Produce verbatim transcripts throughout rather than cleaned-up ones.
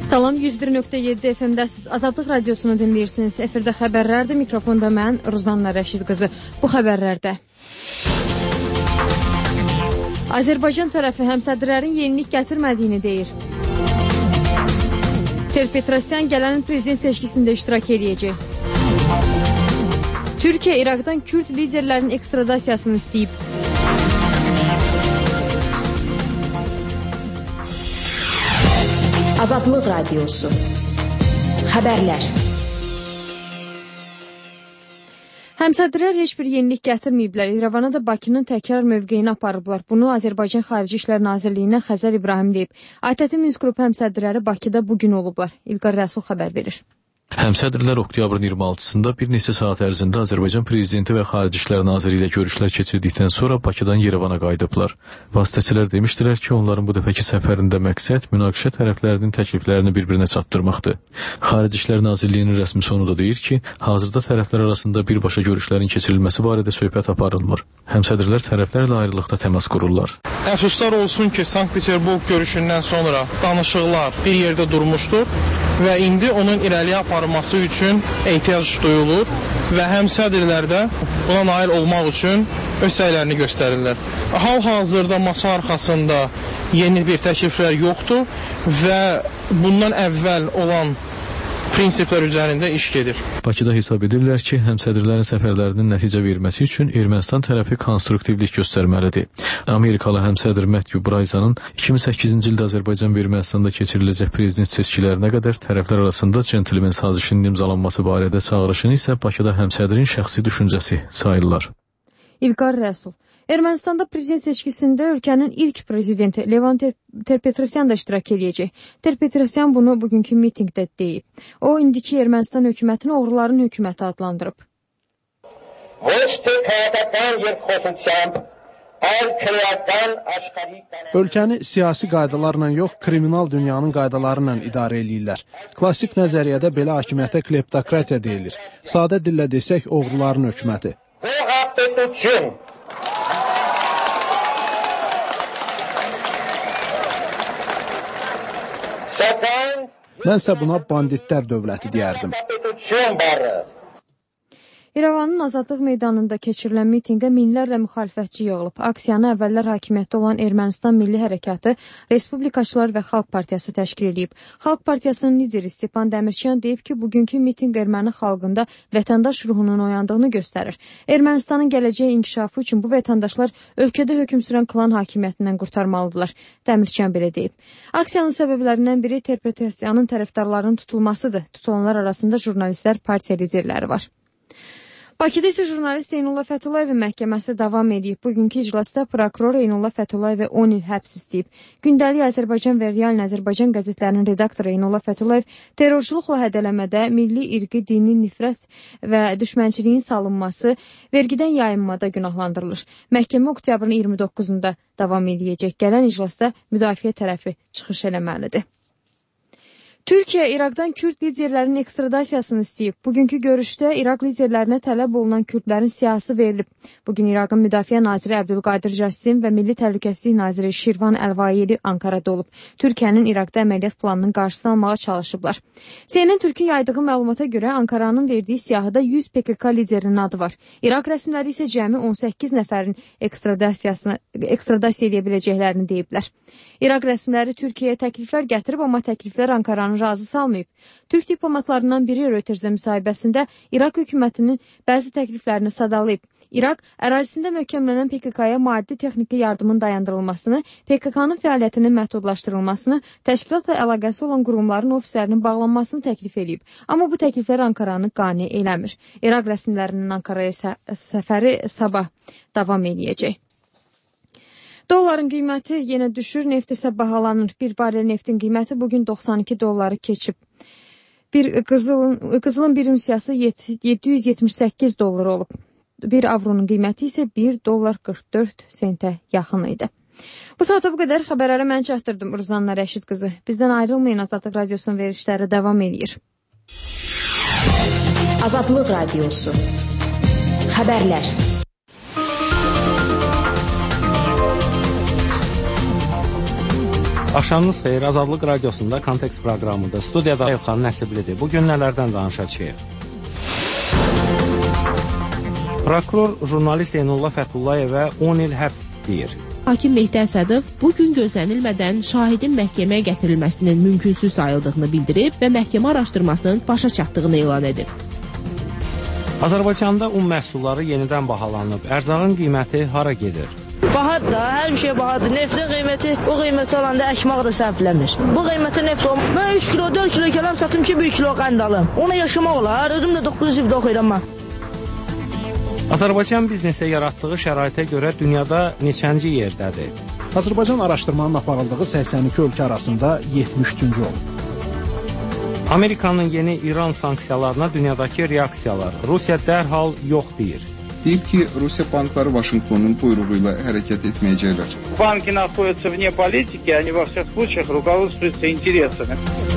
Salam, yüz bir nöqtə yeddi F M-dəsiz Azadlıq Radiosunu dinləyirsiniz. Efirdə xəbərlərdir. Mikrofonda mən, Ruzanna Rəşid qızı. Bu xəbərlərdə Azərbaycan tərəfi həmsədrlərin yenilik gətirmədiyini deyir. Ter-Petrosyan gələn prezident seçkisində iştirak edəcək. Türkiyə İraqdan Kürd liderlərinin ekstradasiyasını istəyib. Azadlıq Radiosu. Xəbərlər. Həmsədrlər heç bir yenilik gətirməyiblər. İrəvana da Bakının təkrar mövqeyini aparıblar. Bunu Azərbaycan Xarici İşlər Nazirliyindən Xəzər İbrahim deyib. ATƏT Minsk qrupu həmsədrləri Bakıda bugün olublar. İlqar Rəsul xəbər verir. Həmsədrlər oktyabrın iyirmi altısında bir neçə saat ərzində Azərbaycan Prezidenti və Xarici İşlər Naziri ilə görüşlər keçirdikdən sonra Bakıdan Yerevana qayıdıblar. Vasitəçilər demişdilər ki, onların bu dəfəki səfərində məqsəd münaqişə tərəflərinin təkliflərini bir-birinə çatdırmaqdır. Xarici İşlər Nazirliyinin rəsmi sonu da deyir ki, hazırda tərəflər arasında birbaşa görüşlərin keçirilməsi barədə söhbət aparılmır. Həmsədrlər tərəflərlə ayrılıqda təmas qururlar. Əfsuslar olsun ki, Sankt-Peterburq görüşündən sonra danışıqlar bir yerdə durmuşdur və indi onun irəliyə aparılması üçün ehtiyac duyulur və həmsədrlər də buna nail olmaq üçün öz səylərini göstərirlər. Hal-hazırda masa arxasında yeni bir təkliflər yoxdur və bundan əvvəl olan prinsiplər üzərində iş gedir. Bakıda hesab edirlər ki, həmsədrlərin səfərlərinin nəticə verməsi üçün Ermənistan tərəfi konstruktivlik göstərməlidir. Amerikalı həmsədr Matthew Bryzanın iki min səkkizinci ildə Azərbaycan və Ermənistanda keçiriləcək prezident seçkilərinə qədər tərəflər arasında centlmen sazişinin imzalanması barədə çağırışını isə Bakıda həmsədrin şəxsi düşüncəsi sayırlar. İlqar Rəsul. Ermənistanda prezident seçkisində ölkənin ilk prezidenti Levon Ter-Petrosyan da iştirak edəcək. Ter-Petrosyan bunu bugünkü mitinqdə deyib. O, indiki Ermənistan hökumətini oğruların hökuməti adlandırıb. Ölkəni siyasi qaydalarla yox, kriminal dünyanın qaydaları ilə idarə eləyirlər. Klassik nəzəriyyədə belə hakimiyyətə kleptokratiya deyilir. Sadə dillə desək, oğruların hökuməti. Mənsə buna banditlər dövləti deyərdim. İrəvanın Azadlıq meydanında keçirilən mitinqə minlərlə müxalifətçi yığılıb. Aksiyanı əvvəllər hakimiyyətdə olan Ermənistan Milli Hərəkatı, Respublikaçılar və Xalq Partiyası təşkil edib. Xalq Partiyasının lideri Stepan Dəmirçiyan deyib ki, bugünkü mitinq erməni xalqında vətəndaş ruhunun oyandığını göstərir. Ermənistanın gələcəyi inkişafı üçün bu vətəndaşlar ölkədə hökm sürən klan hakimiyyətindən qurtarmalıdırlar. Dəmirçiyan belə deyib. Aksiyanın səbəblərindən biri Ter-Petrosyanın tərəfdarlarının tutulmasıdır. Tutulanlar arasında jurnalistlər, partiya liderləri var. Bakıda isə jurnalist Eynullah Fəthulayevin məhkəməsi davam edib. Bugünkü iclasda prokuror Eynullah Fəthulayevə on il həbs istəyib. Gündəlik Azərbaycan və Realin Azərbaycan qəzetlərinin redaktoru Eynullah Fəthullayev terrorçuluqla hədələmədə, milli, irqi, dini nifrət və düşmənçiliyin salınması, vergidən yayınmada günahlandırılır. Məhkəmə oktyabrın iyirmi doqquzunda davam edəcək. Gələn iclasda müdafiə tərəfi çıxış eləməlidir. Türkiyə İraqdan Kürd liderlərinin ekstradasiyasını istəyib. Bugünkü görüşdə İraq liderlərinə tələb olunan Kürdlərin siyahısı verilib. Bugün İraqın Müdafiə naziri Əbdülqadir Cəssim və Milli Təhlükəsizlik naziri Şirvan Əlvayeli Ankarada olub. Türkiyənin İraqda əməliyyat planının qarşısını almağa çalışıblar. C N N Türkün yaydığı məlumata görə Ankaranın verdiyi siyahıda yüz P K K liderinin adı var. İraq rəsmiləri isə cəmi on səkkiz nəfərin ekstradasiyasını ekstradasiya edə biləcəklərini deyiblər. İraq rəsmiləri Türkiyəyə təkliflər gətirib, amma təkliflər Ankaranın razı salmayıb. Türk diplomatlarından biri Reuters'ə müsahibəsində İraq hökumətinin bəzi təkliflərini sadalayıb. İraq ərazisində möhkəmlənən P K K-ya maddi texniki yardımın dayandırılmasını, P K K-nın fəaliyyətinin məhdudlaşdırılmasını, təşkilatla əlaqəsi olan qurumların ofislərinin bağlanmasını təklif edib. Amma bu təkliflər Ankaranı qane eləmir. İraq rəsmilərinin Ankaraya sə səfəri sabah davam edəcək. Dolların qiyməti yenə düşür, neft isə bahalanır. Bir barel neftin qiyməti bugün doxsan iki dolları keçib. Bir qızılın, qızılın bir ünsiyası yeddi yüz yetmiş səkkiz dollar olub. Bir avronun qiyməti isə bir dollar qırx dörd sentə yaxın idi. Bu saata bu qədər xəbərləri mən çatdırdım. Ruzanna Rəşid qızı. Bizdən ayrılmayın, Azadlıq Radiosunun verişləri davam edir. Azadlıq Radiosu. Xəbərlər. Axşamınız xeyir, Azadlıq Radiosunda Kontekst proqramında studiyada Elxan Nəsiblidir. Bugün nələrdən danışacağıq? Prokuror jurnalist Eynullah Fətullayevə on il həbs istəyir. Hakim Mehdi Əsədov bugün gözlənilmədən şahidin məhkəməyə gətirilməsinin mümkünsüz sayıldığını bildirib və məhkəmə araşdırmasının başa çatdığını elan edib. Azərbaycanda un məhsulları yenidən bahalanıb. Ərzağın qiyməti hara gedir? Bahadır da, hər bir şey bahadır. Neftin qiyməti, o qiyməti alanda əkmaq da səhvləmir. Bu qiyməti neft o. Mən üç kilo, dörd kilo kələm satım ki, bir kilo qənd alım. Ona yaşamaq olar, özüm də doqquz ildə oxuyuram mən. Azərbaycan biznesə yaratdığı şəraitə görə dünyada neçənci yerdədir? Azərbaycan araşdırmanın aparıldığı səksən iki ölkə arasında yetmiş üçüncü olub. Amerikanın yeni İran sanksiyalarına dünyadakı reaksiyalar. Rusiya dərhal yox deyir. Deyib ki, Rusiya bankları Vaşinqtonun buyruğu ilə hərəkət etməyəcəklər. Banki находятся вне политики, они во всех случаях руководствуются интересами.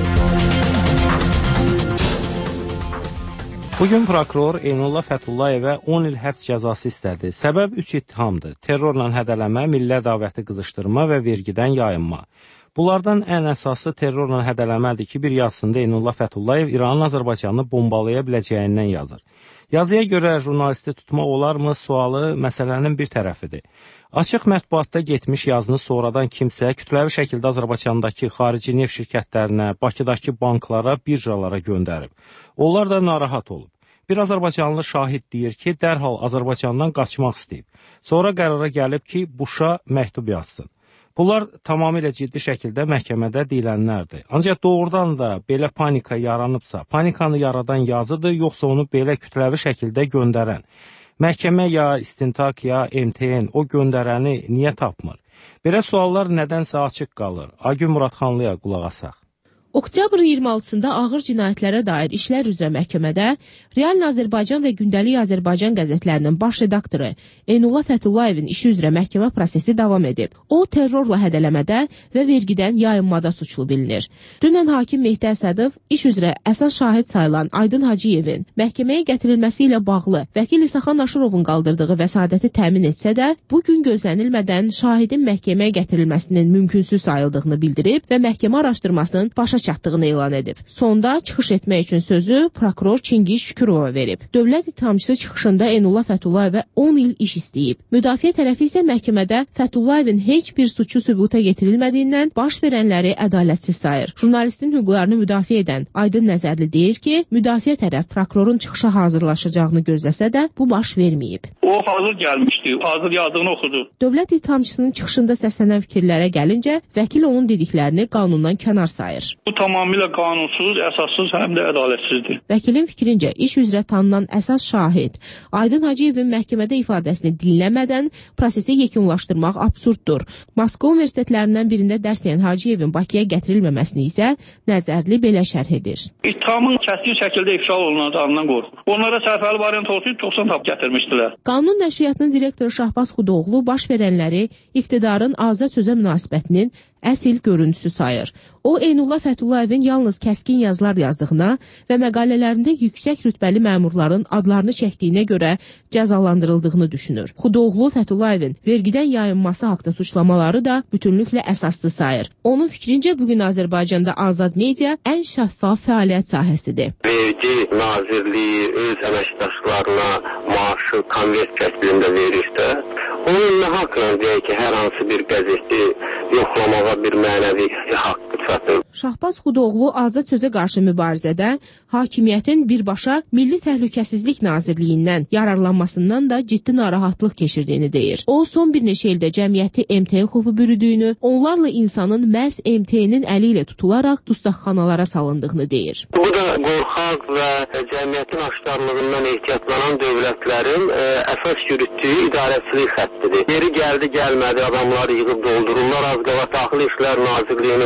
Bugün prokuror Eynullah Fətullayevə on il həbs cəzası istədi. Səbəb üç ittihamdır. Terrorla hədələmə, milli ədavəti qızışdırma və vergidən yayınma. Bunlardan ən əsası terrorla hədələmədir ki, bir yazısında Eynullah Fətullayev İranın Azərbaycanını bombalaya biləcəyindən yazır. Yazıya görə jurnalisti tutmaq olarmı sualı məsələnin bir tərəfidir. Açıq mətbuatda getmiş yazını sonradan kimsə kütləvi şəkildə Azərbaycandakı xarici neft şirkətlərinə, Bakıdakı banklara, birjalara göndərib. Onlar da narahat olub. Bir azərbaycanlı şahid deyir ki, dərhal Azərbaycandan qaçmaq istəyib. Sonra qərara gəlib ki, Buşa məktub yazsın. Bunlar tamamilə ciddi şəkildə məhkəmədə deyilənlərdir. Ancaq doğrudan da belə panika yaranıbsa, panikanı yaradan yazıdır, yoxsa onu belə kütləvi şəkildə göndərən. Məhkəmə ya istintaq ya M T N o göndərəni niyə tapmır? Belə suallar nədənsə açıq qalır. Agün Muradxanlıya qulaq asaq. Oktyabrın iyirmi altısında ağır cinayətlərə dair işlər üzrə məhkəmədə Real Azərbaycan və Gündəlik Azərbaycan qəzetlərinin baş redaktoru Eynullah Fətullayevin işi üzrə məhkəmə prosesi davam edib. O, terrorla hədələmədə və vergidən yayınmada suçlu bilinir. Dünən hakim Mehdi Əsədov iş üzrə əsas şahid sayılan Aydın Hacıyevin məhkəməyə gətirilməsi ilə bağlı vəkil İsaxan Aşırovun qaldırdığı vəsadəti təmin etsə də, bugün gözlənilmədən şahidin məhkəməyə gətirilməsinin mümkünsüz sayıldığını bildirib və məhkəmə araşdırmasının başa çatdığını elan edib. Sonda çıxış etmək üçün sözü prokuror Çingiz Şükürova verib. Dövlət ittihamçısı çıxışında Eynullah Fətullayevə on il iş istəyib. Müdafiə tərəfi isə məhkəmədə Fətullayevin heç bir suçu sübuta getirilmədiyindən baş verənləri ədalətsiz sayır. Jurnalistin hüquqlarını müdafiə edən Aydın Nəzərli deyir ki, müdafiə tərəf prokurorun çıxışa hazırlaşacağını gözləsə də bu baş verməyib. O hazır gəlmişdi, hazır yazdığını oxudu. Dövlət ittihamçısının çıxışında səslənən fikirlərə gəlincə, vəkil onun dediklərini qanundan kənar sayır. Bu tamamilə qanunsuz, əsassız, həm də ədalətsizdir. Vəkilin fikrincə, iş üzrə tanınan əsas şahid Aydın Hacıyevin məhkəmədə ifadəsini dinləmədən prosesi yekunlaşdırmaq absurddur. Moskva universitetlərindən birində dərs deyən Hacıyevin Bakıya gətirilməməsini isə Nəzərli belə şərh edir. İttihamın kəskin şəkildə ifşa olunacağından qorxur. Onlara sərfəli variant olsaydı doxsan tap gətirmişdilər. Qanun nəşriyyatının direktoru Şahbaz Xudoğlu baş verənləri iqtidarın azad sözə münasibətinin əsl görüntüsü sayır. O, Eynullah Fətullayevin yalnız kəskin yazılar yazdığına və məqalələrində yüksək rütbəli məmurların adlarını çəkdiyinə görə cəzalandırıldığını düşünür. Xudoğlu Fətullayevin vergidən yayınması haqda suçlamaları da bütünlüklə əsassız sayır. Onun fikrincə, bugün Azərbaycanda azad media ən şəffaf fəaliyyət sahəsidir. Vergi Nazirliyi öz əməkdaşlarına maaşı konvert şəklində verirsə, onun nə haqqında deyək ki, hər hansı bir qəzeti yoxlamağa bir mənəvi haqqı çatır. Şahbaz Xudoğlu azad sözə qarşı mübarizədə hakimiyyətin birbaşa Milli Təhlükəsizlik Nazirliyindən yararlanmasından da ciddi narahatlıq keçirdiyini deyir. O, son bir neçə ildə cəmiyyəti M T N xofu bürüdüyünü, onlarla insanın məhz M T N'in əli ilə tutularaq dustaqxanalara salındığını deyir. Bu da qorxaq və cəmiyyətin axtarlığından ehtiyatlanan dövlətlərin ə, əsas yürütdüyü idarəçilik xəttidir. Yeri gəldi, gəlmədi, adamları yığıb doldururlar. Az qala Daxili İşlər Nazirliyinin personal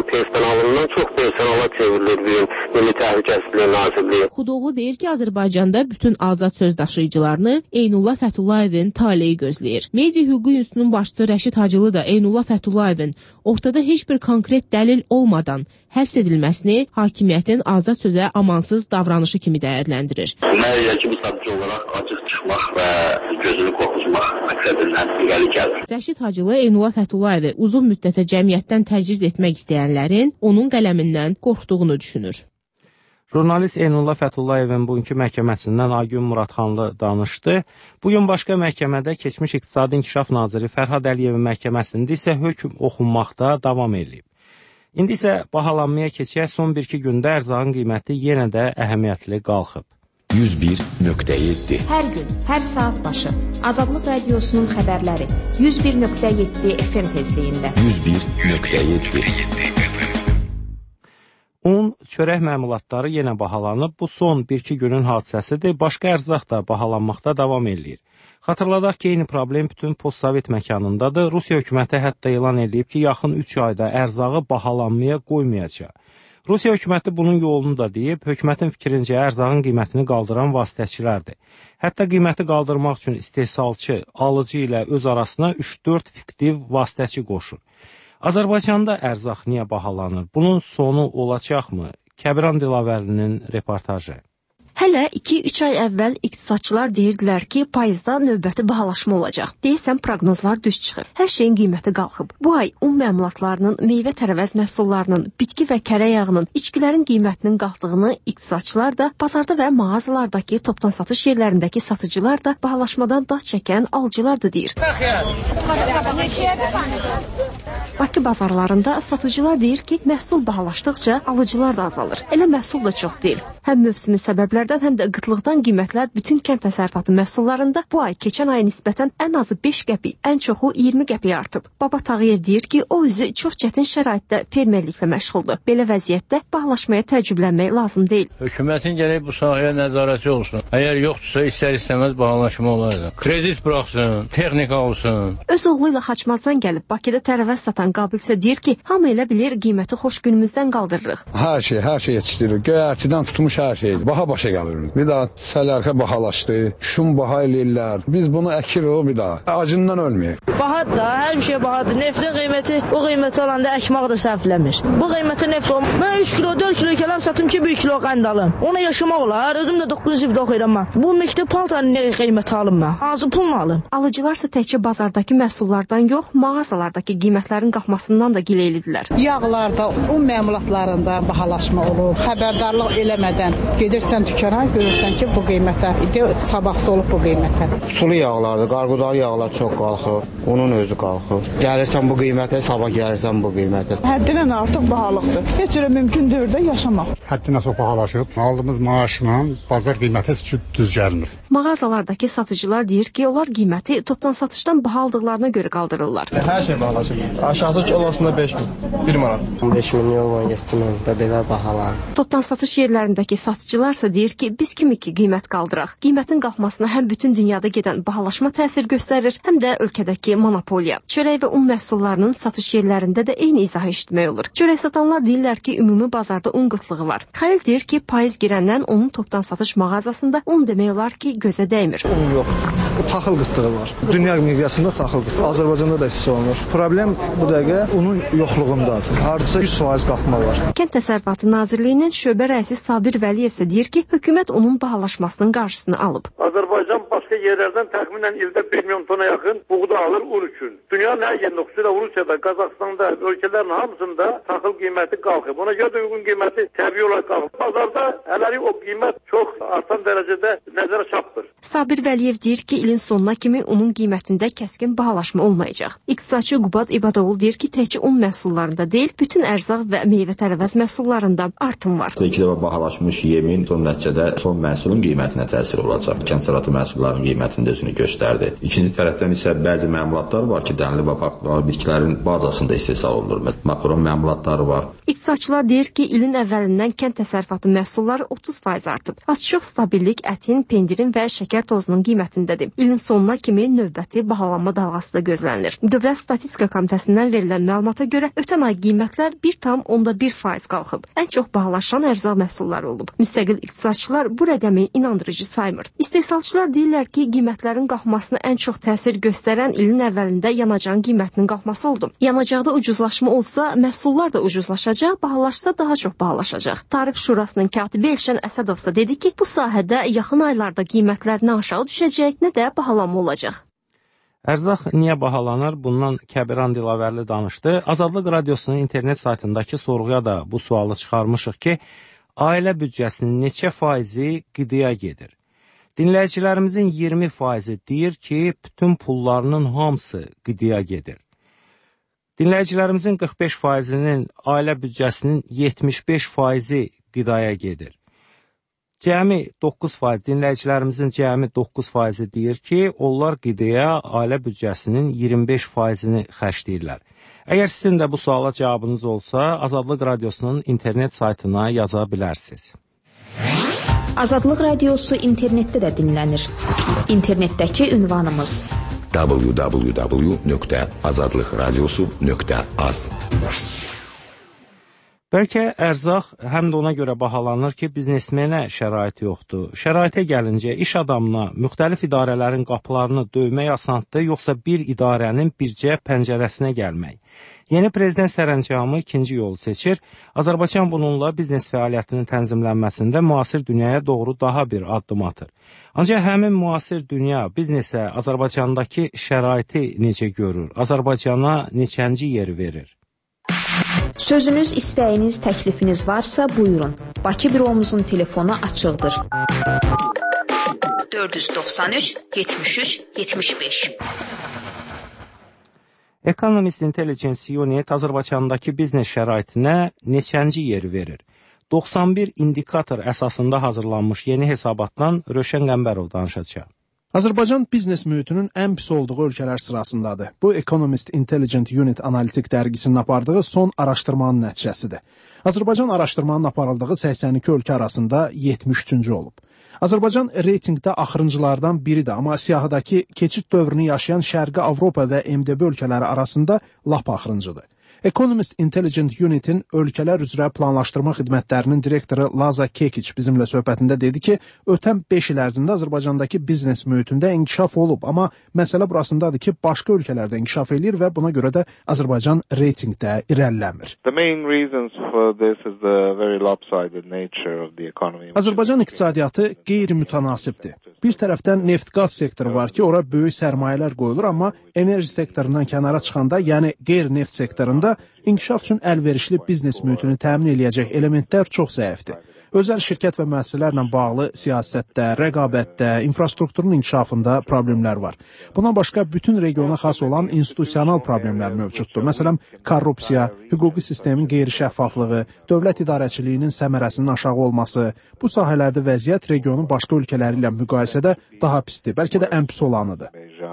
personalından çox personala çevrilir bir Milli Təhlükəsizlik Nazirliyi. Xudoğlu deyir ki, Azərbaycanda bütün azad söz daşıyıcılarını Eynullah Fətullayevin taleyi gözləyir. Media Hüququ İnstitutunun başçısı Rəşid Hacılı da Eynullah Fətullayevin ortada heç bir konkret dəlil olmadan həbs edilməsini hakimiyyətin azad sözə amansız davranışı kimi dəyərləndirir. Müəyyən ki, bu sadəcə olaraq açıq çıxmaq və gözünü qorxutmaq məqsədindən irəli gəlir. Rəşid Hacılı Eynullah Fətullayevi uzun müddətə cəmiyyətdən təcrid etmək istəyənlərin onun qələmindən qorxduğunu düşünür. Jurnalist Eynullah Fətullayevin bugünkü məhkəməsindən Aygün Muradxanlı danışdı. Bugün başqa məhkəmədə keçmiş İqtisadi İnkişaf Naziri Fərhad Əliyevin məhkəməsində isə hökm oxunmaqda davam edib. İndi isə bahalanmaya keçək, son bir-iki gündə ərzağın qiyməti yenə də əhəmiyyətli qalxıb. yüz bir nöqtə yeddi Hər gün, hər saat başı Azadlıq Radiosunun xəbərləri yüz bir nöqtə yeddi F M tezliyində. yüz bir nöqtə yeddi Un, çörək məmulatları yenə bahalanıb. Bu son bir-iki günün hadisəsidir. Başqa ərzaq da bahalanmaqda davam edir. Xatırladaq ki, eyni problem bütün postsovet məkanındadır. Rusiya hökuməti hətta elan edib ki, yaxın üç ayda ərzağı bahalanmaya qoymayacaq. Rusiya hökuməti bunun yolunu da deyib, hökumətin fikrincə ərzağın qiymətini qaldıran vasitəçilərdir. Hətta qiyməti qaldırmaq üçün istehsalçı, alıcı ilə öz arasına üç dörd fiktiv vasitəçi qoşur. Azərbaycanda ərzaq niyə bahalanır? Bunun sonu olacaqmı? Kəbiran Dilavərlinin reportajı. Hələ iki üç ay əvvəl iqtisadçılar deyirdilər ki, payızda növbəti bahalaşma olacaq. Deyəsən, proqnozlar düz çıxır. Hər şeyin qiyməti qalxıb. Bu ay un məmulatlarının, meyvə tərəvəz məhsullarının, bitki və kərə yağının, içkilərin qiymətinin qalxdığını iqtisadçılar da, bazarda və mağazalardakı topdan satış yerlərindəki satıcılar da, bahalaşmadan daz çəkən alıcılar da deyir. Bakı bazarlarında satıcılar deyir ki, məhsul bahalaşdıqca alıcılar da azalır. Elə məhsul da çox deyil. Həm mövsümi səbəblərdən, həm də qıtlıqdan qiymətlər bütün kənd təsərrüfatı məhsullarında bu ay keçən aya nisbətən ən azı beş qəpik, ən çoxu iyirmi qəpik artıb. Baba Tağıyev deyir ki, o özü çox çətin şəraitdə fermerliklə məşğuldur. Belə vəziyyətdə bahalaşmaya təəccüblənmək lazım deyil. Hökumətin gərək bu sahəyə nəzarəti olsun. Əgər yoxdursa, istər-istəməz bahalaşma olar. Kredit buraxsın, texnika olsun. Öz oğlu ilə Xaçmazdan gəlib Bakıda tərəvəz satan Qabilsə deyir ki, hamı elə bilir qiyməti xoş günümüzdən qaldırırıq. Hər şey, hər şey yetişdirilir. Göyərtidən tutmuş hər şey. Baha başa gəlir. Bir daha sələrsə bahalaşdı, şum baha eləyirlər. Biz bunu əkirik bir daha. Acından ölməyək. Bahadır da, hər bir şey bahadır. Neftin qiyməti o qiyməti olanda əkmaq da sərfləmir. Bu qiyməti neft olmur. Mən üç kilo, dörd kilo kələm satım ki, bir kilo qənd alım. Ona yaşamaq olar. Özüm də doqquz il oxuyuram mən. Bu məktəb paltanın nə qiyməti alım mən? Hansı pulla alım? Alıcılarsa təkcə bazardakı məhsullardan yox, mağazalardakı qiymətlərin qalxmasından da gileylidilər. Yağlarda, un məmulatlarında bahalaşma olur. Xəbərdarlıq eləmədən gedirsən dükana, görürsən ki, bu qiymətə, indi sabahsı olub bu qiymətə. Sulu yağlarda, qarğudalı yağlar çox qalxır, onun özü qalxır. Gəlirsən bu qiymətə, sabah gəlirsən bu qiymətə. Həddindən artıq bahalıqdır. Heç cürə mümkün deyil də yaşamaq. Həddindən çox bahalaşıb. Aldığımız maaşla bazar qiyməti heç düz gəlmir. Mağazalardakı satıcılar deyir ki, onlar qiyməti topdan satışdan baha aldıqlarına görə qaldırırlar. Hər şey bahalaşıb. Aşağısı kilosunda beş min, bir manat. beş milyon, on yeddi min və belə bahalar. Topdan satış yerlərindəki satıcılarsa deyir ki, biz kimi ki qiymət qaldıraq. Qiymətin qalxmasına həm bütün dünyada gedən bahalaşma təsir göstərir, həm də ölkədəki monopoliya. Çörək və un məhsullarının satış yerlərində də eyni izahı eşitmək olur. Çörək satanlar deyirlər ki, ümumi bazarda un qıtlığı var. Xəlil deyir ki, payız girəndən onun topdan satış mağazasında un demək olar ki, gözə dəymir. Un yox. O taxıl qıtlığı var. Dünya miqyasında taxıl qıtlığı. Azərbaycanda da hiss olunur. Problem bu dəqiqə unun yoxluğundadır. Hardasa yüz faiz qalxma var. Kənd Təsərrüfatı Nazirliyinin şöbə rəisi Sabir Vəliyev isə deyir ki, hökumət onun bahalaşmasının qarşısını alıb. Azərbaycan başqa yerlərdən təxminən ildə bir milyon tona yaxın buğda alır un üçün. Dünyanın hər yerində, xüsusilə Rusiyada, Qazaxstanda, ölkələrin hamısında taxıl qiyməti qalxıb. Ona görə də uyğun qiyməti təbii olaraq qalxıb. Bazarda hələlik o qiymət çox artan dərəcədə nəzərə çarpdır. Sabir Vəliyev deyir ki, ilin sonuna kimi unun qiymətində kəskin bahalaşma olmayacaq. İqtisadçı Qubad İbadoğlu deyir ki, təkcə un məhsullarında deyil, bütün ərzaq və meyvə tərəvəz məhsullarında artım var. İki dəfə bahalaşmış yemin son nəticədə son məhsulun qiymətinə təsir olacaq. Kənd təsərrüfatı məhsullarının qiymətində özünü göstərdi. İkinci tərəfdən isə bəzi məmulatlar var ki, dənli və farklı bitkilərin bazasında istehsal olunur. Makaron məmulatları var. İqtisadçılar deyir ki, ilin əvvəlindən kənd təsərrüfatı məhsulları otuz faiz artıb. Az-çox stabillik ətin, pendirin və şəkər tozunun qiymətindədir. İlin sonuna kimi növbəti bahalanma dalğası da gözlənilir. Dövlət Statistika Komitəsindən verilən məlumata görə ötən ay qiymətlər bir tam onda bir faiz qalxıb. Ən çox bahalaşan ərzaq məhsulları olub. Müstəqil iqtisadçılar bu rəqəmi inandırıcı saymır. İstehsalçılar deyirlər ki, qiymətlərin qalxmasına ən çox təsir göstərən ilin əvvəlində yanacağın qiymətinin qalxması oldu. Yanacaqda ucuzlaşma olsa, məhsullar da ucuzlaşacaq, bahalaşsa daha çox bahalaşacaq. Tarif Şurasının katibi Elşən Əsədovsa dedi ki, bu sahədə yaxın aylarda qiymətlər nə aşağı düşəcək, nə də bahalanma olacaq. Ərzaq niyə bahalanır? Bundan Kəbiran Dilavərli danışdı. Azadlıq Radiosunun internet saytındakı sorğuya da bu sualı çıxarmışıq ki, ailə büdcəsinin neçə faizi qidaya gedir? Dinləyicilərimizin iyirmi faizi deyir ki, bütün pullarının hamısı qidaya gedir. Dinləyicilərimizin qırx beş faizinin ailə büdcəsinin yetmiş beş faizi qidaya gedir. Cəmi doqquz faiz, dinləyicilərimizin cəmi doqquz faizi deyir ki, onlar qidaya ailə büdcəsinin iyirmi beş faizini xərcləyirlər. Əgər sizin də bu suala cavabınız olsa, Azadlıq Radiosunun internet saytına yaza bilərsiniz. Azadlıq Radiosu internetdə də dinlənir. İnternetdəki ünvanımız w w w nöqtə azadlıqradiosu nöqtə az. Bəlkə ərzaq həm də ona görə bahalanır ki, biznesmenə şərait yoxdur. Şəraitə gəlincə, iş adamına müxtəlif idarələrin qapılarını döymək asandır, yoxsa bir idarənin bircə pəncərəsinə gəlmək. Yeni prezident sərəncamı ikinci yolu seçir. Azərbaycan bununla biznes fəaliyyətinin tənzimlənməsində müasir dünyaya doğru daha bir addım atır. Ancaq həmin müasir dünya biznesə Azərbaycandakı şəraiti necə görür? Azərbaycana neçənci yeri verir? Sözünüz, istəyiniz, təklifiniz varsa buyurun. Bakı büromuzun telefonu açıqdır. dörd yüz doxsan üç yetmiş üç yetmiş beş. Economist Intelligence Unit Azərbaycandakı biznes şəraitinə neçənci yeri verir? doxsan bir indikator əsasında hazırlanmış yeni hesabatdan Rövşən Qəmbərov danışacaq. Azərbaycan biznes mühitinin ən pis olduğu ölkələr sırasındadır. Bu Economist Intelligence Unit analitik dərgisinin apardığı son araşdırmanın nəticəsidir. Azərbaycan araşdırmanın aparıldığı səksən iki ölkə arasında yetmiş üçüncü olub. Azərbaycan reytingdə axırıncılardan biridir, amma siyahıdakı keçid dövrünü yaşayan Şərqi Avropa və M D B ölkələri arasında lap axırıncıdır. Economist Intelligence Unit'in ölkələr üzrə planlaşdırma xidmətlərinin direktoru Laza Kekiç bizimlə söhbətində dedi ki, ötən beş il ərzində Azərbaycandakı biznes mühitində inkişaf olub, amma məsələ burasındadır ki, başqa ölkələrdə inkişaf eləyir və buna görə də Azərbaycan reytingdə irəliləmir. Azərbaycan iqtisadiyyatı qeyri-mütənasibdir. Bir tərəfdən neft-qaz sektoru var ki, ora böyük sərmayələr qoyulur, amma enerji sektorundan kənara çıxanda, yəni qeyri-neft sektorunda inkişaf üçün əlverişli biznes mühitini təmin eləyəcək elementlər çox zəifdir. Özəl şirkət və müəssisələrlə bağlı siyasətdə, rəqabətdə, infrastrukturun inkişafında problemlər var. Buna başqa bütün regiona xas olan institusional problemlər mövcuddur. Məsələn, korrupsiya, hüquqi sistemin qeyri-şəffaflığı, dövlət idarəçiliyinin səmərəsinin aşağı olması, bu sahələrdə vəziyyət regionun başqa ölkələri ilə müqayisədə daha pisdir, bəlkə də ən pis olanıdır.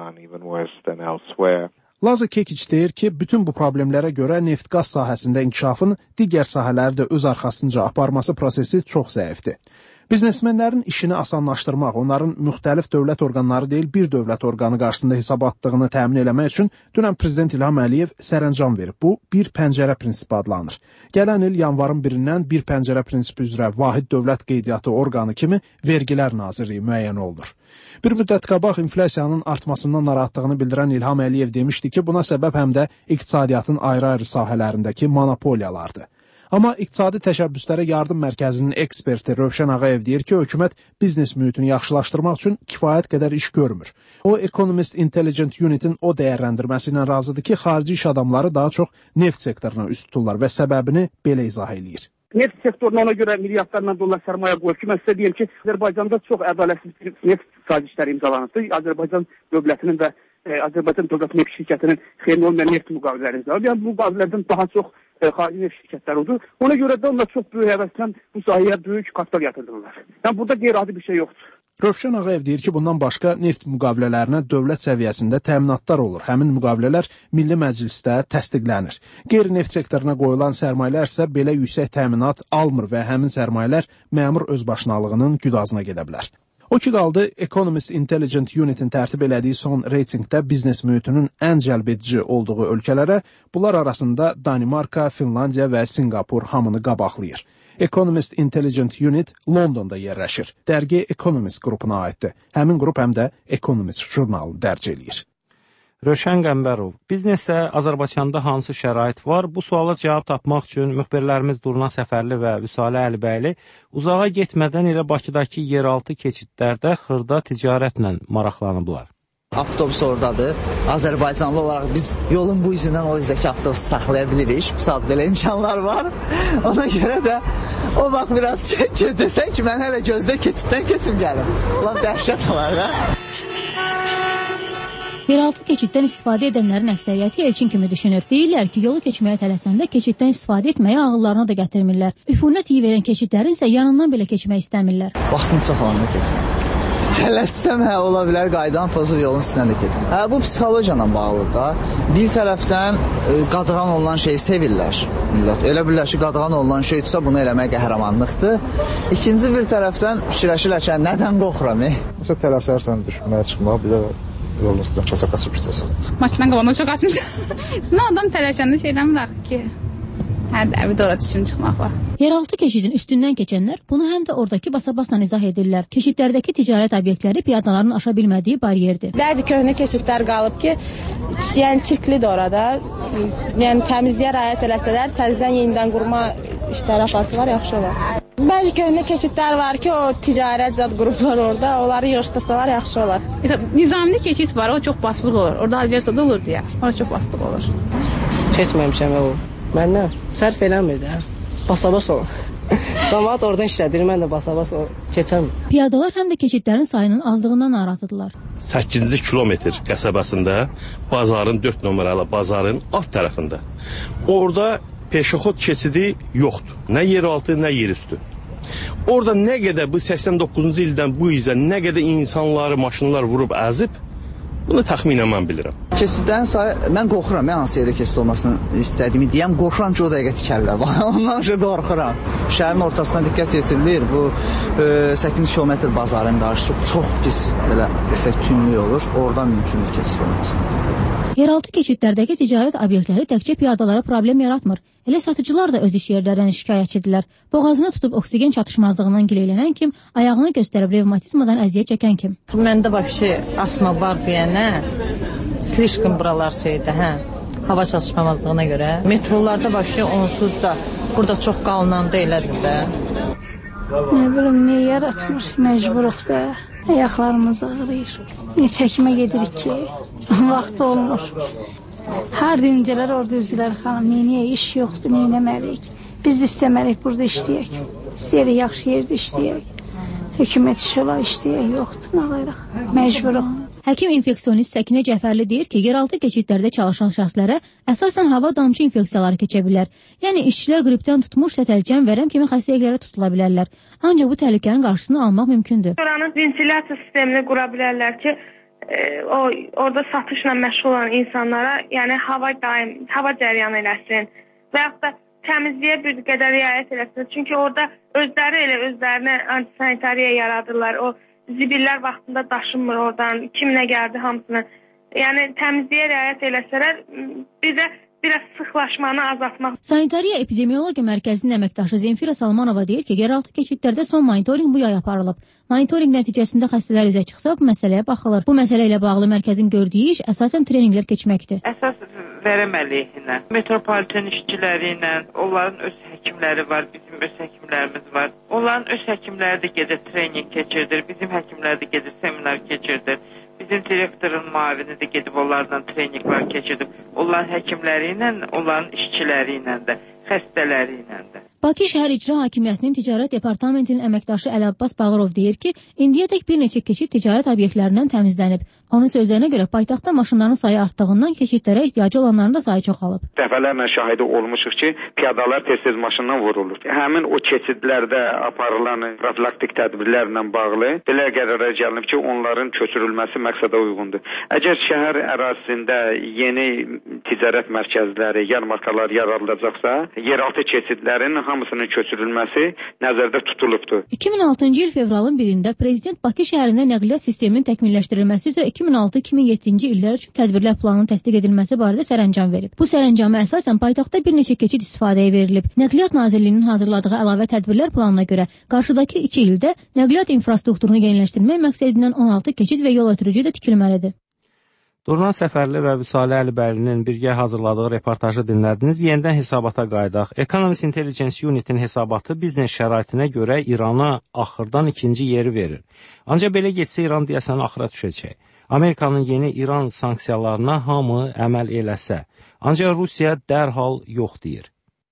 Laza Kekiç deyir ki, bütün bu problemlərə görə neft-qaz sahəsində inkişafın digər sahələri də öz arxasınca aparması prosesi çox zəifdir. Biznesmenlərin işini asanlaşdırmaq, onların müxtəlif dövlət orqanları deyil, bir dövlət orqanı qarşısında hesabatlığını təmin eləmək üçün dünən Prezident İlham Əliyev sərəncam verib. Bu, bir pəncərə prinsipi adlanır. Gələn il yanvarın birindən bir pəncərə prinsipi üzrə vahid dövlət qeydiyyatı orqanı kimi Vergilər Nazirliyi müəyyən olunur. Bir müddət qabaq inflyasiyanın artmasından narahatlığını bildirən İlham Əliyev demişdi ki, buna səbəb həm də iqtisadiyyatın ayrı-ayrı sahələrindəki monopoliyalardır. Amma İqtisadi Təşəbbüslərə Yardım Mərkəzinin eksperti Rövşən Ağayev deyir ki, hökumət biznes mühitini yaxşılaşdırmaq üçün kifayət qədər iş görmür. O, Economist Intelligence Unit'in o dəyərləndirməsi ilə razıdır ki, xarici iş adamları daha çox neft sektoruna üst tuturlar və səbəbini belə izah eləyir. Neft sektoruna ona görə milyardlarla dollar sərmayə qoyur ki, mən sizə deyim ki, Azərbaycanda çox ədalətsiz neft sazişləri imzalanıbdır. Azərbaycan dövlətinin və e, Azərbaycan dövlət neft şirkətinin xeyrin olmayan neft müqavilələri var. Yəni, bu müqavilələrdən daha çox e, xarici neft şirkətləri oldu. Ona görə də onlar çox böyük həvəslə bu sahəyə böyük kapital yatırdırlar. Yəni, burada qeyri-adi bir şey yoxdur. Rövşən Ağayev deyir ki, bundan başqa neft müqavilələrinə dövlət səviyyəsində təminatlar olur. Həmin müqavilələr Milli Məclisdə təsdiqlənir. Qeyri-neft sektoruna qoyulan sərmayələr isə belə yüksək təminat almır və həmin sərmayələr məmur özbaşınalığının güdazına gedə bilər. O ki qaldı, Economist Intelligent Unit-in tərtib elədiyi son reytingdə biznes mühitinin ən cəlbedici olduğu ölkələrə, bunlar arasında Danimarka, Finlandiya və Singapur hamını qabaqlayır. Economist Intelligent Unit Londonda yerləşir. Dərgi Economist qrupuna aiddir. Həmin qrup həm də Economist jurnalını dərc eləyir. Rövşən Qəmbərov, biznesə Azərbaycanda hansı şərait var? Bu suala cavab tapmaq üçün müxbirlərimiz Durna Səfərli və Vüsalə Əlibəyli uzağa getmədən elə Bakıdakı yeraltı keçidlərdə xırda ticarətlə maraqlanıblar. Avtobus oradadır. Azərbaycanlı olaraq biz yolun bu izindən o izdəki avtobusu saxlaya bilirik. Bu saat belə imkanlar var. Ona görə də o vaxt biraz desən ki, mən hələ gözdə keçiddən keçim gəlim. Ulan dəhşət olar da. Yeraltı keçiddən istifadə edənlərin əksəriyyəti elçin kimi düşünür. Deyirlər ki, yolu keçməyə tələsəndə keçiddən istifadə etməyə ağıllarına da gətirmirlər. Üfunət iyi verən keçidlərin isə yanından belə keçmək istəmirlər. Vaxtın çox olanda keçmək. Tələssəm, hə, ola bilər, qaydan pozub yolun üstündən də keçmək. Hə, bu psixologiyanla bağlıdır da. Bir tərəfdən e, qadağan olunan şeyi sevirlər millət. Elə bilirlər ki, qadağan olunan şeydirsə, bunu eləmək qəhrəmanlıqdır. İkinci bir tərəfdən fikirləşirlər ki, nədən qorxuram, e? Nəsə tələsərsən düşməyə çıxmaq, bir də yolun üstündən kasa qaçıb keçəsən. Maşından qabağına çox açmış. Nə adam tələsəndə şeydən bıraxır ki, hə, bir də ora düşüm çıxmaq var. Yeraltı keçidin üstündən keçənlər bunu həm də oradakı basa-basla izah edirlər. Keçidlərdəki ticarət obyektləri piyadaların aşa bilmədiyi bariyerdir. Bəzi köhnə keçidlər qalıb ki, yəni çirklidir orada. Yəni təmizliyə riayət eləsələr, təzədən yenidən qurma işləri aparsalar yaxşı olar. Bəzi köhnə keçidlər var ki, o ticarət zad qruplar orada, onları yığışdırsalar yaxşı olar. Nizamlı keçid var, o çox basılıq olur. Orada alversada olur deyə, orada çox basılıq olur. Keçməmişəm o. Məndən sərf eləmir də. Basabas olur. Cəmaət oradan işlədir, mən də basabas keçəm. Piyadalar həm də keçidlərin sayının azlığından narazıdırlar. səkkizinci kilometr qəsəbəsində bazarın dörd nömrəli bazarın alt tərəfində. Orada peşəxod keçidi yoxdur. Nə yeraltı, nə yerüstü. Orada nə qədər bu səksən doqquzuncu ildən bu izə nə qədər insanları, maşınlar vurub əzib, bunu təxminən mən bilirəm. Keçiddən sayı, mən qorxuram, mən hansı yerdə keçid olmasını istədiyimi deyəm, qorxuram ki, o dəqiqə tikərlər. Ondan önce qorxuram. Şəhərin ortasına diqqət yetirilir, bu e, səkkizinci kilometr bazarın qarşısı çox pis, belə desək, tünlük olur, oradan mümkündür keçid olması. Yeraltı keçidlərdəki ticarət obyektləri təkcə piyadalara problem yaratmır. Elə satıcılar da öz iş yerlərindən şikayətçidirlər. Boğazını tutub oksigen çatışmazlığından gileylənən kim, ayağını göstərib revmatizmadan əziyyət çəkən kim. Məndə vəbşi asma var deyənə, slişkin buralar şeydə, hə, hava çatışmazlığına görə. Metrolarda vəbşi onsuz da, burada çox qalınanda elədir də. Nə bilim, niyə yaratmır, məcburuq da, ayaqlarımız ağrıyır. Niyə çəkimə gedirik ki, vaxt olmur. Hər dincələr orada üzülər xanım, niyə iş yoxdur, niyə eləməliyik. Biz də istəməliyik burada işləyək. İstəyirik, yaxşı yerdə işləyək. Hökumət işi olar işləyək, yoxdur, nə qayırıq, məcburuq. Həkim infeksionist Səkinə Cəfərli deyir ki, yeraltı keçidlərdə çalışan şəxslərə əsasən hava damcı infeksiyaları keçə bilər. Yəni işçilər qripdən tutmuş sətəlcəm, vərəm kimi xəstəliklərə tutula bilərlər. Ancaq bu təhlükənin qarşısını almaq mümkündür. Oranın ventilasiya sistemini qura bilərlər ki, e, o orada satışla məşğul olan insanlara, yəni hava daim, hava cəryanı eləsin və yaxud da təmizliyə bir qədər riayət eləsin. Çünki orada özləri elə özlərinə antisanitariya yaradırlar. O zibillər vaxtında daşınmır oradan, kim nə gəldi hamısını. Yəni təmizliyə riayət eləsələr, bir də biraz sıxlaşmanı azaltmaq. Sanitariya Epidemiologiya Mərkəzinin əməkdaşı Zemfira Salmanova deyir ki, yeraltı keçidlərdə son monitorinq bu yay aparılıb. Monitorinq nəticəsində xəstələr üzə çıxsa bu məsələyə baxılır. Bu məsələ ilə bağlı mərkəzin gördüyü iş əsasən treninqlər keçməkdir. Əsas vərəm əleyhinə, metropoliten işçiləri ilə, onların öz həkimləri var, bizim öz həkimlərimiz var. Onların öz həkimləri də gedir treninq keçirdir, bizim həkimlər də gedir seminar keçirdir. Bizim direktorun müavini də gedib onlarla treninqlər keçirdib. Onların həkimləri ilə, onların işçiləri ilə də, xəstələri ilə də. Bakı şəhər İcra Hakimiyyətinin Ticarət Departamentinin əməkdaşı Əli Abbas Bağırov deyir ki, indiyədək bir neçə keçid ticarət obyektlərindən təmizlənib. Onun sözlərinə görə paytaxtda maşınların sayı artdığından keçidlərə ehtiyacı olanların da sayı çoxalıb. Dəfələrlə şahidi olmuşuq ki, piyadalar tez-tez maşından vurulur. Həmin o keçidlərdə aparılan profilaktik tədbirlərlə bağlı belə qərara gəlinib ki, onların köçürülməsi məqsədə uyğundur. Əgər şəhər ərazisində yeni ticarət mərkəzləri, yarmarkalar yaradılacaqsa, yeraltı keçidlərin hamısının köçürülməsi nəzərdə tutulubdur. iki min altıncı il fevralın birində Prezident Bakı şəhərində nəqliyyat sisteminin təkmilləşdirilməsi üzrə iki min altı iki min yeddinci illər üçün tədbirlər planının təsdiq edilməsi barədə sərəncam verib. Bu sərəncama əsasən paytaxtda bir neçə keçid istifadəyə verilib. Nəqliyyat Nazirliyinin hazırladığı əlavə tədbirlər planına görə qarşıdakı iki ildə nəqliyyat infrastrukturunu yeniləşdirmək məqsədindən on altı keçid və yol ötürücü də tikilməlidir. Durnan Səfərli və Vüsalə Əlibəylinin birgə hazırladığı reportajı dinlədiniz. Yenidən hesabata qaydaq. Economist Intelligence Unit-in hesabatı biznes şəraitinə görə İrana axırdan ikinci yeri verir. Ancaq belə getsə İran deyəsən axıra düşəcək. Amerikanın yeni İran sanksiyalarına hamı əməl eləsə. Ancaq Rusiya dərhal yox deyir.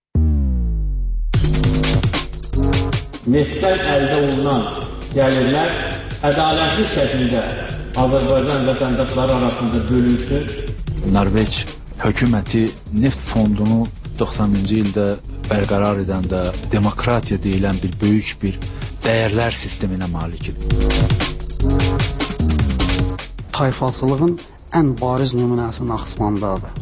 Neftdən əldə olunan gəlirlər ədalətli şəkildə Azərbaycan vətəndaşları arasında bölünsün. Norveç hökuməti neft fondunu doxsanıncı ildə bərqərar edəndə demokratiya deyilən bir böyük bir dəyərlər sisteminə malikdir. Tayfaçılığın ən bariz nümunəsi Naxçıvandadır.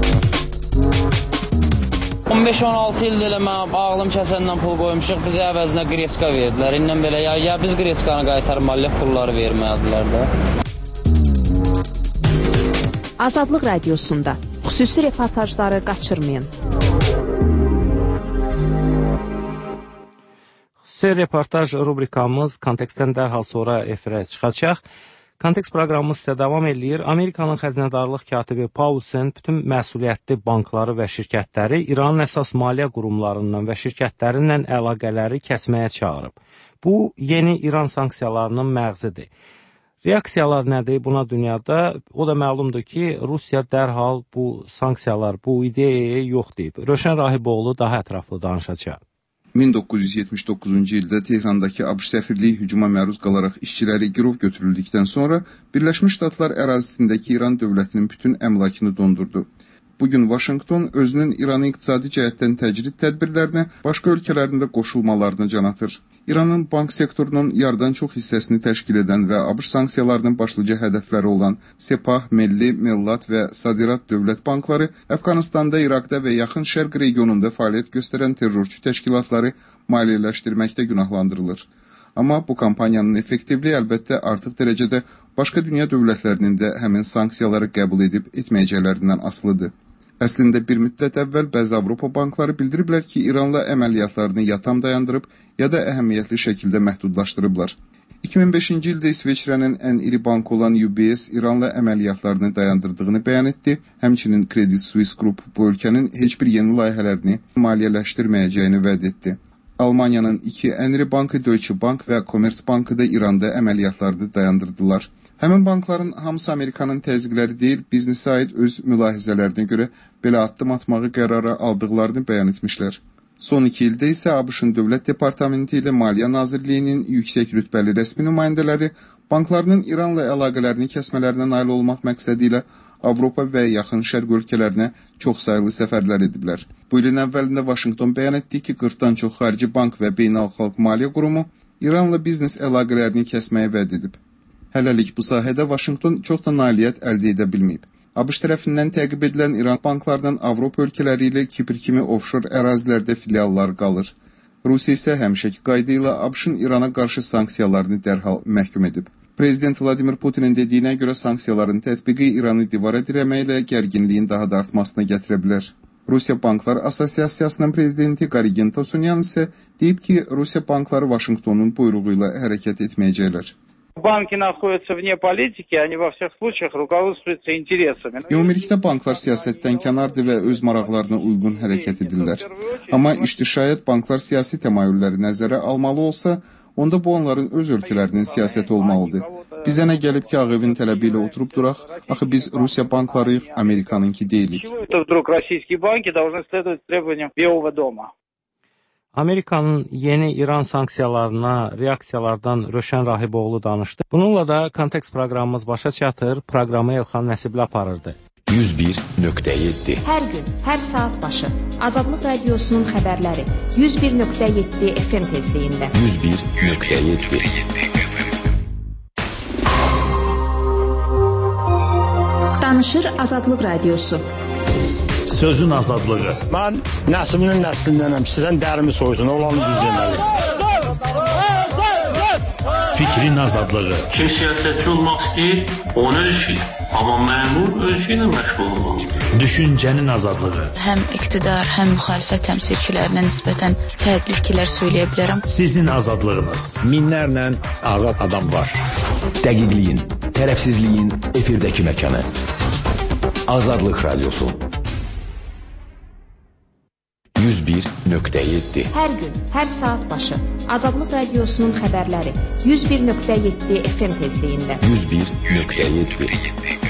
on beş on altı ildə elə mən ağlım kəsəndən pul qoymuşuq, bizə əvəzinə qreska verdilər. İndən belə ya, ya biz qreskanı qaytarmalıyıq, pulları vermədilər də. Azadlıq radiosunda xüsusi reportajları qaçırmayın. Xüsusi reportaj rubrikamız kontekstdən dərhal sonra efirə çıxacaq. Kontekst proqramımız isə davam edir. Amerikanın xəzinədarlıq katibi Paulsen bütün məsuliyyətli bankları və şirkətləri İranın əsas maliyyə qurumlarından və şirkətlərindən əlaqələri kəsməyə çağırıb. Bu, yeni İran sanksiyalarının məğzidir. Reaksiyalar nədir buna dünyada? O da məlumdur ki, Rusiya dərhal bu sanksiyalar, bu ideyaya yox deyib. Rövşən Rahiboğlu daha ətraflı danışacaq. min doqquz yüz yetmiş doqquzuncu ildə Tehrandakı ABŞ səfirliyi hücuma məruz qalaraq işçiləri girov götürüldükdən sonra Birləşmiş Ştatlar ərazisindəki İran dövlətinin bütün əmlakını dondurdu. Bugün Vaşinqton özünün İranı iqtisadi cəhətdən təcrid tədbirlərinə başqa ölkələrində qoşulmalarını can atır. İranın bank sektorunun yarıdan çox hissəsini təşkil edən və ABŞ sanksiyalarının başlıca hədəfləri olan Sepah, Milli, Millat və Sadirat dövlət bankları Əfqanistanda, İraqda və Yaxın Şərq regionunda fəaliyyət göstərən terrorçu təşkilatları maliyyələşdirməkdə günahlandırılır. Amma bu kampaniyanın effektivliyi əlbəttə artıq dərəcədə başqa dünya dövlətlərinin də həmin sanksiyaları qəbul edib etməyəcəklərindən asılıdır. Əslində bir müddət əvvəl bəzi Avropa bankları bildiriblər ki, İranla əməliyyatlarını ya tam dayandırıb, ya da əhəmiyyətli şəkildə məhdudlaşdırıblar. iki min beşinci ildə İsveçrənin ən iri bank olan U B S İranla əməliyyatlarını dayandırdığını bəyan etdi. Həmçinin Credit Suisse Group bu ölkənin heç bir yeni layihələrini maliyyələşdirməyəcəyini vəd etdi. Almaniyanın iki ən iri bankı Deutsche Bank və Commerzbankı da İranda əməliyyatlarını dayandırdılar. Həmin bankların hamısı Amerikanın təzyiqləri deyil, biznesə aid öz mülahizələrinə görə belə addım atmağı qərara aldıqlarını bəyan etmişlər. Son iki ildə isə ABŞ-ın Dövlət Departamenti ilə Maliyyə Nazirliyinin yüksək rütbəli rəsmi nümayəndələri banklarının İranla əlaqələrini kəsmələrinə nail olmaq məqsədi ilə Avropa və Yaxın Şərq ölkələrinə çox sayılı səfərlər ediblər. Bu ilin əvvəlində Vaşinqton bəyan etdi ki, qırxdan çox xarici bank və beynəlxalq maliyyə qurumu İranla biznes əlaqələrini kəsməyə vəd edib. Hələlik bu sahədə Vaşinqton çox da nailiyyət əldə edə bilməyib. ABŞ tərəfindən təqib edilən İran banklarının Avropa ölkələri ilə Kipr kimi offshore ərazilərdə filiallar qalır. Rusiya isə həmişəki qayda ilə ABŞ-ın İrana qarşı sanksiyalarını dərhal məhkum edib. Prezident Vladimir Putinin dediyinə görə sanksiyaların tətbiqi İranı divara dirəməklə gərginliyin daha da artmasına gətirə bilər. Rusiya Banklar Assosiasiyasının prezidenti Qarigen Tosunyan isə deyib ki, Rusiya bankları Vaşinqtonun buyruğu ilə hərəkət etməyəcəklər. Банки находятся вне политики, они во всех случаях руководствуются интересами. Ümumilikdə banklar siyasətdən kənardır və öz maraqlarına uyğun hərəkət edirlər. Amma işdə şayət banklar siyasi təmayülləri nəzərə almalı olsa, onda bu onların öz ölkələrinin siyasəti olmalıdır. Bizə nə gəlib ki, Ağ Evin tələbi ilə oturub duraq, axı biz Rusiya banklarıyıq, Amerikanınki deyilik. Amerikanın yeni İran sanksiyalarına reaksiyalardan Röşən Rahiboğlu danışdı. Bununla da Kontekst proqramımız başa çatır. Proqramı Elxan Nəsibli aparırdı. yüz bir nöqtə yeddi Hər gün, hər saat başı Azadlıq Radiosunun xəbərləri yüz bir nöqtə yeddi F M tezliyində. yüz bir nöqtə yeddi Danışır Azadlıq Radiosu. Sözün azadlığı. Mən nəslinin nəslindənəm. Sizdən dərimi soysun, olanı düz deməli. Fikrin azadlığı. Kim siyasətçi olmaq istəyir, onu öz işi. Amma məmur öz işi ilə məşğul olmalıdır. Düşüncənin azadlığı. Həm iqtidar, həm müxalifət təmsilçilərinə nisbətən fərqli fikirlər söyləyə bilərəm. Sizin azadlığınız. Minlərlə azad adam var. Dəqiqliyin, tərəfsizliyin efirdəki məkanı. Azadlıq Radiosu. yüz bir nöqtə yeddi Hər gün, hər saat başı Azadlıq Radiosunun xəbərləri yüz bir nöqtə yeddi F M tezliyində. yüz bir nöqtə yeddi